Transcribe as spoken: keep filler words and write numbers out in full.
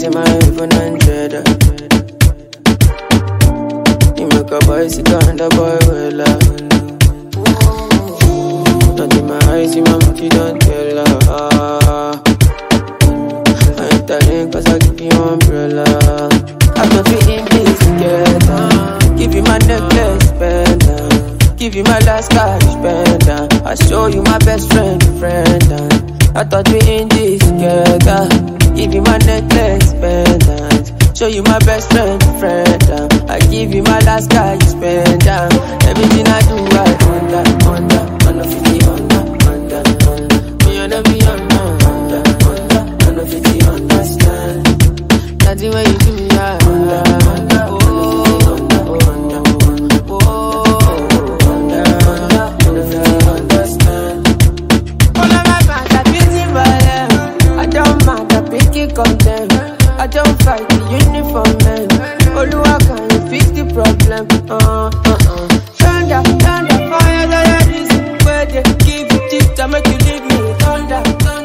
in my iPhone and cheddar. You make a boy sit down, the boy will laugh. Not in my eyes, in my mouth, you don't tell her. I ain't telling cause I give you umbrella. I'm not feeling this together. Give you my necklace, pendant. Give you my last cash, pendant. I show you my best friend, friend. I thought we in this together. Give you my necklace, pendant. Show you my best friend, friend. I give you my last cash, pendant. Everything I do, I under, under, under fifty, under, under, under. Me under, me under, under, under, under fifty, understand. Nothing when you do me, I under, under, oh, under, oh, under, oh, under, under, under fifty, understand. All of my fans are busy for them. I don't mind, I pick it, come them. I don't fight the uniform man. Oluwa, can you fix the problem? Uh, uh, uh. Thunder, thunder, fire, that is where they give you this. I make you leave me. Thunder, thunder.